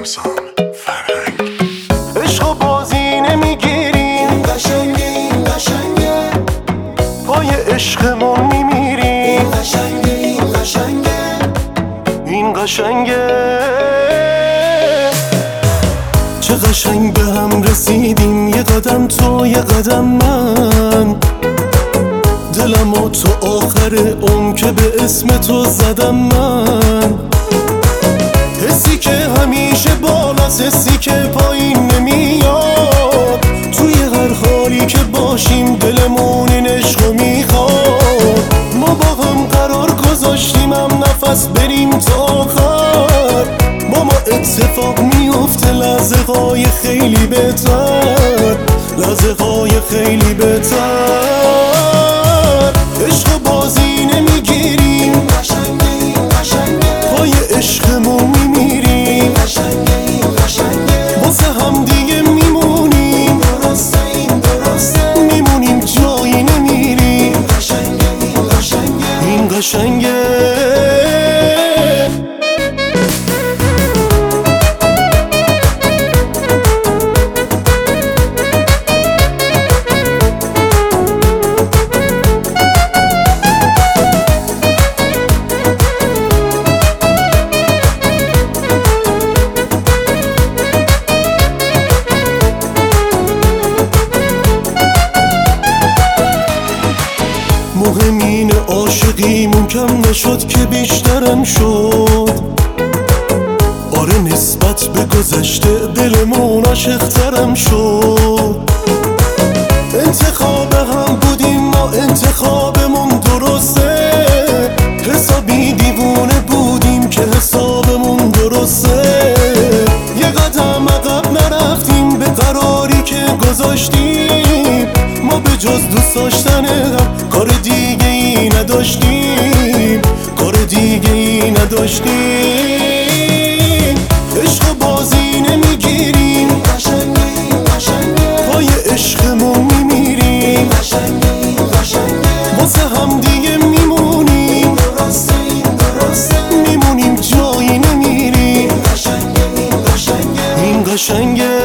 عشق بازی نمیگیریم، این قشنگه این قشنگه، پای عشقمون میمیریم، این قشنگه این قشنگه، این قشنگه. چه قشنگ به هم رسیدیم، یه قدم تو یه قدم من، دلم و تو آخر عمر که به اسم تو زدم من. حسی که همیشه بالاست، حسی که پایین نمیاد، توی هر حالی که باشیم دلمون این عشقو میخواد. ما با هم قرار گذاشتیم هم نفس بریم تا آخر، با ما اتفاق میفته لحظه های خیلی بهتر، لحظه های خیلی بهتر. عشق بازی نمیگیریم، این قشنگه این قشنگه، پای عشقمون میمیریم، این قشنگه این قشنگه، واسه هم دیگه میمونیم، درسته این درسته، میمونیم جایی نمیریم، این قشنگه این قشنگه، این قشنگه. مهم اینه عاشقیمون کم نشد که بیشترم شد، آره نسبت به گذشته دلمون عاشق‌ترم شد. انتخاب هم بودیم ما، انتخابمون درسته، حسابی دیوونه بودیم که حسابمون درسته. یه قدم عقب نرفتیم به قراری که گذاشتیم، ما به جز دوست داشتن هم کار دیگه ای نداشتیم، کار دیگه ای نداشتیم. عشق بازی نمیگیریم، این قشنگه این قشنگه، پای عشقمون میمیریم، این قشنگه این قشنگه، واسه هم دیگه میمونیم، درسته این درسته، میمونیم جایی نمیریم، این قشنگه این قشنگه، این قشنگه.